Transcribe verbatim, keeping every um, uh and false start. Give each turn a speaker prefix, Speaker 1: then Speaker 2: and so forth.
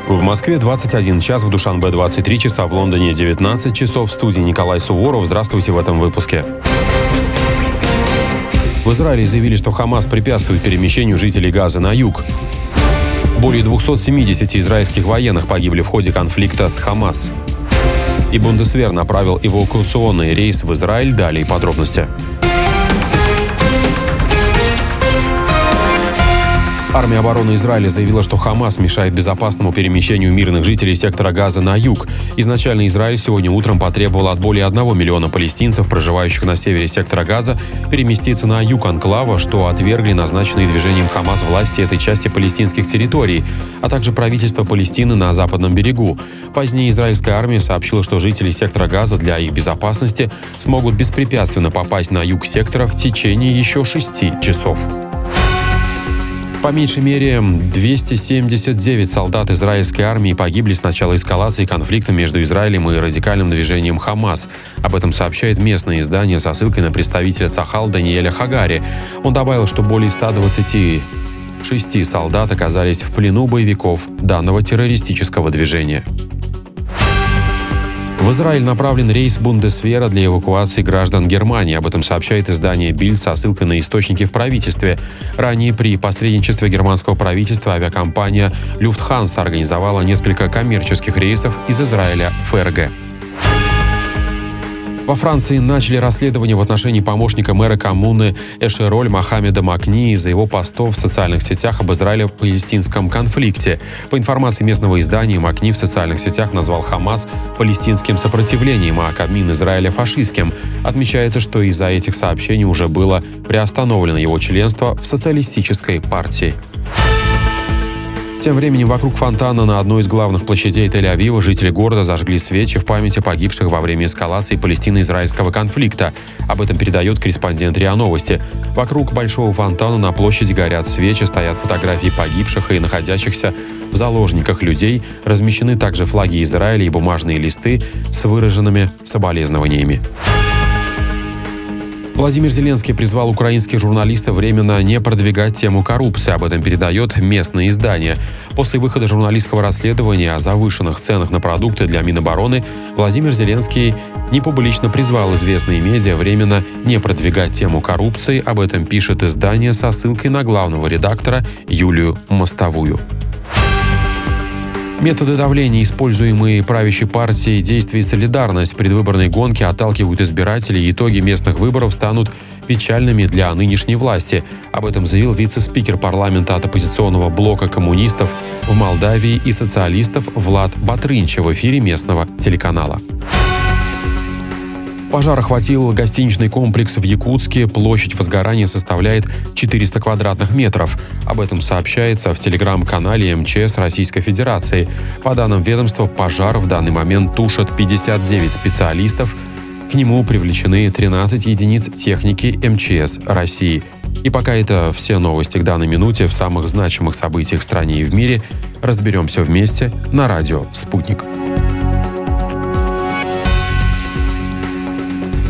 Speaker 1: В Москве двадцать один час, в Душанбе двадцать три часа, в Лондоне девятнадцать часов. В студии Николай Суворов. Здравствуйте в этом выпуске. В Израиле заявили, что Хамас препятствует перемещению жителей Газа на юг. Более двухсот семидесяти израильских военных погибли в ходе конфликта с Хамас. И Бундесвер направил эвакуационный рейс в Израиль. Далее подробности. Армия обороны Израиля заявила, что Хамас мешает безопасному перемещению мирных жителей сектора Газа на юг. Изначально Израиль сегодня утром потребовал от более одного миллиона палестинцев, проживающих на севере сектора Газа, переместиться на юг анклава, что отвергли назначенные движением Хамас власти этой части палестинских территорий, а также правительство Палестины на западном берегу. Позднее израильская армия сообщила, что жители сектора Газа для их безопасности смогут беспрепятственно попасть на юг сектора в течение еще шести часов. По меньшей мере, двести семьдесят девять солдат израильской армии погибли с начала эскалации конфликта между Израилем и радикальным движением Хамас. Об этом сообщает местное издание со ссылкой на представителя Цахал Даниэля Хагари. Он добавил, что более ста двадцати шести солдат оказались в плену боевиков данного террористического движения. В Израиль направлен рейс Бундесвера для эвакуации граждан Германии. Об этом сообщает издание Bild со ссылкой на источники в правительстве. Ранее при посредничестве германского правительства авиакомпания Люфтханса организовала несколько коммерческих рейсов из Израиля в ФРГ. Во Франции начали расследование в отношении помощника мэра коммуны Эшероль Мохаммеда Макни из-за его постов в социальных сетях об израило-палестинском конфликте. По информации местного издания, Макни в социальных сетях назвал Хамас палестинским сопротивлением, а Кабмин Израиля фашистским. Отмечается, что из-за этих сообщений уже было приостановлено его членство в социалистической партии. Тем временем вокруг фонтана на одной из главных площадей Тель-Авива жители города зажгли свечи в памяти погибших во время эскалации палестино-израильского конфликта. Об этом передает корреспондент РИА Новости. Вокруг большого фонтана на площади горят свечи, стоят фотографии погибших и находящихся в заложниках людей. Размещены также флаги Израиля и бумажные листы с выраженными соболезнованиями. Владимир Зеленский призвал украинских журналистов временно не продвигать тему коррупции. Об этом передает местное издание. После выхода журналистского расследования о завышенных ценах на продукты для Минобороны Владимир Зеленский непублично призвал известные медиа временно не продвигать тему коррупции. Об этом пишет издание со ссылкой на главного редактора Юлию Мостовую. Методы давления, используемые правящей партией «Действие и солидарность» в предвыборной гонке, отталкивают избирателей, и итоги местных выборов станут печальными для нынешней власти. Об этом заявил вице-спикер парламента от оппозиционного блока коммунистов в Молдавии и социалистов Влад Батрынч в эфире местного телеканала. Пожар охватил гостиничный комплекс в Якутске. Площадь возгорания составляет четыреста квадратных метров. Об этом сообщается в телеграм-канале эм че эс Российской Федерации. По данным ведомства, пожар в данный момент тушат пятьдесят девять специалистов. К нему привлечены тринадцать единиц техники эм че эс России. И пока это все новости к данной минуте. В самых значимых событиях в стране и в мире разберемся вместе на радио «Спутник».